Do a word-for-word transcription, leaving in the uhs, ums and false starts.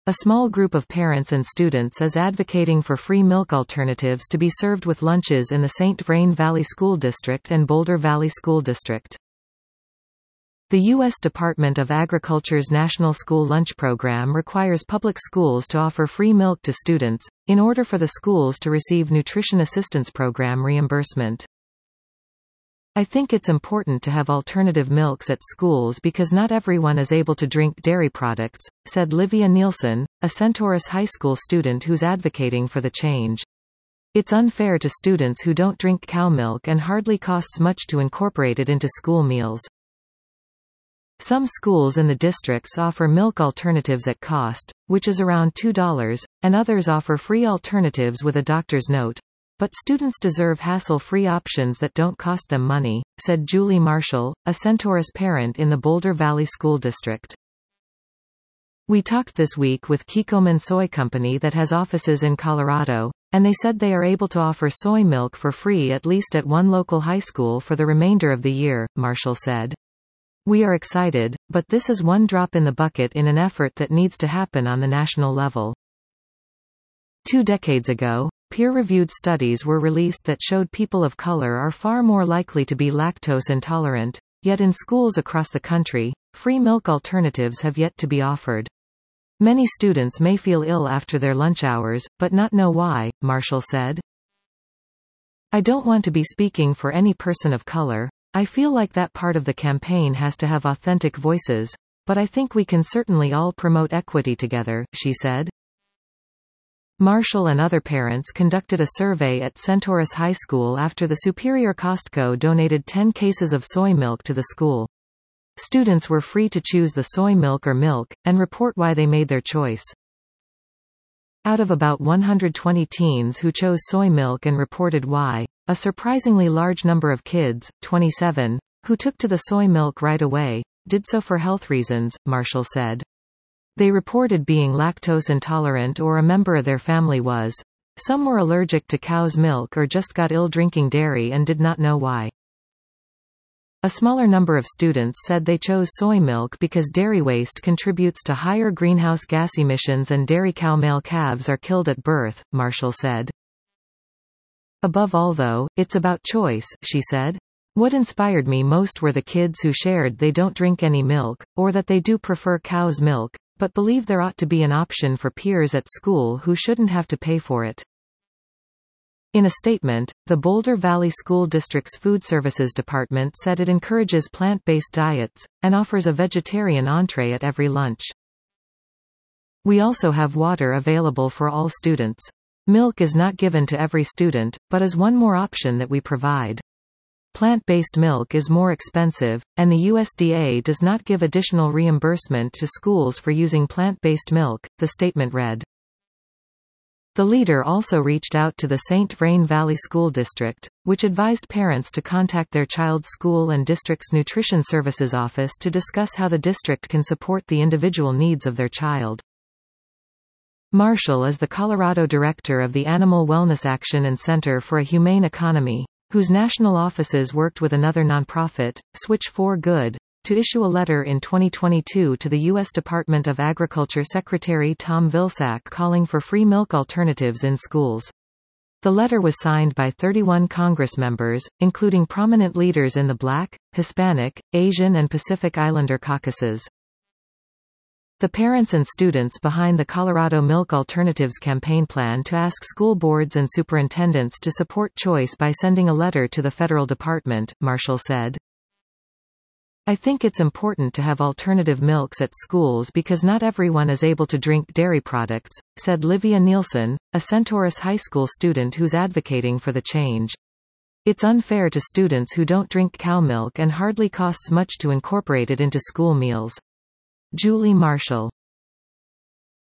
A small group of parents and students is advocating for free milk alternatives to be served with lunches in the Saint Vrain Valley School District and Boulder Valley School District. The U S Department of Agriculture's National School Lunch Program requires public schools to offer free milk to students, in order for the schools to receive Nutrition Assistance Program reimbursement. I think it's important to have alternative milks at schools because not everyone is able to drink dairy products, said Livia Nielsen, a Centaurus High School student who's advocating for the change. It's unfair to students who don't drink cow milk and hardly costs much to incorporate it into school meals. Some schools in the districts offer milk alternatives at cost, which is around two dollars, and others offer free alternatives with a doctor's note. But students deserve hassle-free options that don't cost them money, said Julie Marshall, a Centaurus parent in the Boulder Valley School District. We talked this week with Kikkoman Soy Company that has offices in Colorado, and they said they are able to offer soy milk for free at least at one local high school for the remainder of the year, Marshall said. We are excited, but this is one drop in the bucket in an effort that needs to happen on the national level. Two decades ago, peer-reviewed studies were released that showed people of color are far more likely to be lactose intolerant, yet in schools across the country, free milk alternatives have yet to be offered. Many students may feel ill after their lunch hours, but not know why, Marshall said. I don't want to be speaking for any person of color. I feel like that part of the campaign has to have authentic voices, but I think we can certainly all promote equity together, she said. Marshall and other parents conducted a survey at Centaurus High School after the Superior Costco donated ten cases of soy milk to the school. Students were free to choose the soy milk or milk, and report why they made their choice. Out of about one hundred twenty teens who chose soy milk and reported why, a surprisingly large number of kids, twenty-seven, who took to the soy milk right away, did so for health reasons, Marshall said. They reported being lactose intolerant or a member of their family was. Some were allergic to cow's milk or just got ill drinking dairy and did not know why. A smaller number of students said they chose soy milk because dairy waste contributes to higher greenhouse gas emissions and dairy cow male calves are killed at birth, Marshall said. Above all though, it's about choice, she said. What inspired me most were the kids who shared they don't drink any milk, or that they do prefer cow's milk, but believe there ought to be an option for peers at school who shouldn't have to pay for it. In a statement, the Boulder Valley School District's Food Services Department said it encourages plant-based diets, and offers a vegetarian entree at every lunch. We also have water available for all students. Milk is not given to every student, but is one more option that we provide. Plant-based milk is more expensive, and the U S D A does not give additional reimbursement to schools for using plant-based milk, the statement read. The leader also reached out to the Saint Vrain Valley School District, which advised parents to contact their child's school and district's nutrition services office to discuss how the district can support the individual needs of their child. Marshall is the Colorado director of the Animal Wellness Action and Center for a Humane Economy, whose national offices worked with another nonprofit, Switch for Good, to issue a letter in twenty twenty-two to the U S Department of Agriculture Secretary Tom Vilsack calling for free milk alternatives in schools. The letter was signed by thirty-one Congress members, including prominent leaders in the Black, Hispanic, Asian and Pacific Islander caucuses. The parents and students behind the Colorado Milk Alternatives campaign plan to ask school boards and superintendents to support choice by sending a letter to the federal department, Marshall said. I think it's important to have alternative milks at schools because not everyone is able to drink dairy products, said Livia Nielsen, a Centaurus High School student who's advocating for the change. It's unfair to students who don't drink cow milk and hardly costs much to incorporate it into school meals. Julie Marshall